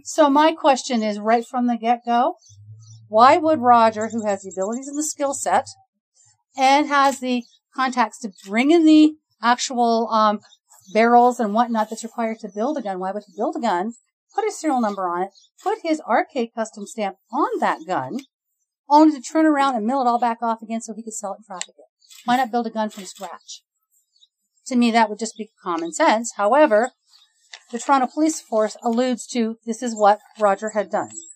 So my question is, right from the get-go, why would Roger, who has the abilities and the skill set and has the contacts to bring in the actual barrels and whatnot that's required to build a gun, why would he build a gun, put his serial number on it, put his arcade custom stamp on that gun, only to turn around and mill it all back off again so he could sell it and traffic it? Why not build a gun from scratch? To me, that would just be common sense. However, the Toronto Police Force alludes to this is what Roger had done.